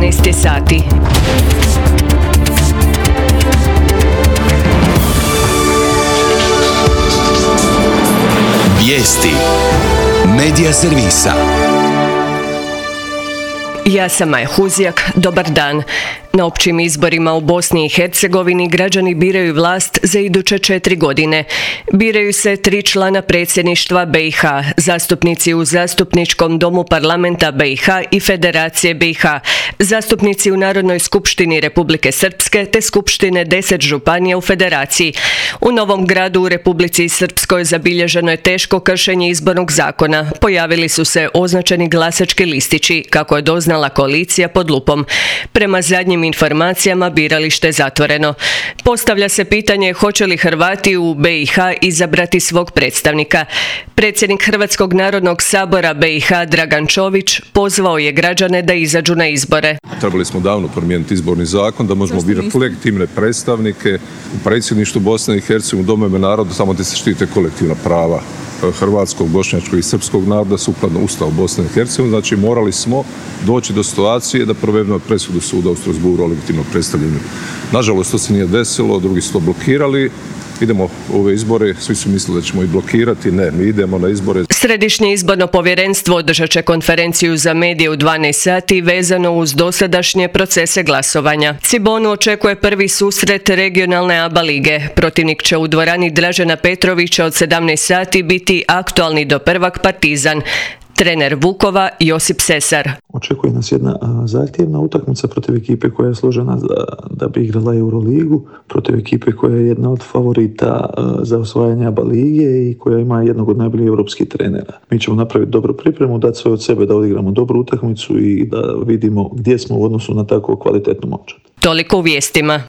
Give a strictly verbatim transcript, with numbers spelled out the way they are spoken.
dvanaest sati. Vijesti Medija servisa. Ja sam Maja Huzjak, dobar dan. Na općim izborima u Bosni i Hercegovini građani biraju vlast za iduće četiri godine. Biraju se tri člana predsjedništva B i H, zastupnici u Zastupničkom domu parlamenta B i H i Federacije B i H, zastupnici u Narodnoj skupštini Republike Srpske te skupštine deset županija u Federaciji. U Novom Gradu u Republici Srpskoj zabilježeno je teško kršenje izbornog zakona. Pojavili su se označeni glasački listići, kako je doznala koalicija pod lupom. Prema zadnjim informacijama biralište je zatvoreno. Postavlja se pitanje hoće li Hrvati u B i H izabrati svog predstavnika. Predsjednik Hrvatskog narodnog sabora B i H Dragan Čović pozvao je građane da izađu na izbore. Trebali smo davno promijeniti izborni zakon da možemo birati legitimne predstavnike u predsjedništvu Bosne i Hercegovine, u domovima naroda, tamo gdje se štite kolektivna prava hrvatskog, bošnjačkog i srpskog naroda sukladno Ustavu Bosne i Hercegovine. Znači morali smo doći do situacije da provedemo presudu suda u Strasbourgu o legitimnom predstavljanju. Nažalost, to se nije desilo, drugi su to blokirali. Idemo u ove izbore, svi su mislili da ćemo ih blokirati, ne, mi idemo na izbore. Središnje izborno povjerenstvo održat će konferenciju za medije u dvanaest sati vezano uz dosadašnje procese glasovanja. Cibonu očekuje prvi susret regionalne A B A lige. Protivnik će u dvorani Dražena Petrovića od sedamnaest sati biti aktualni do prvak Partizan. Trener Vukova Josip Sesar. Očekuje nas jedna a, zahtjevna utakmica protiv ekipe koja je složena za, da bi igrala Euroligu, protiv ekipe koja je jedna od favorita a, za osvajanje A B A lige i koja ima jednog od najboljih europskih trenera. Mi ćemo napraviti dobru pripremu, dati sve od sebe da odigramo dobru utakmicu i da vidimo gdje smo u odnosu na tako kvalitetnu momčad. Toliko u vijestima.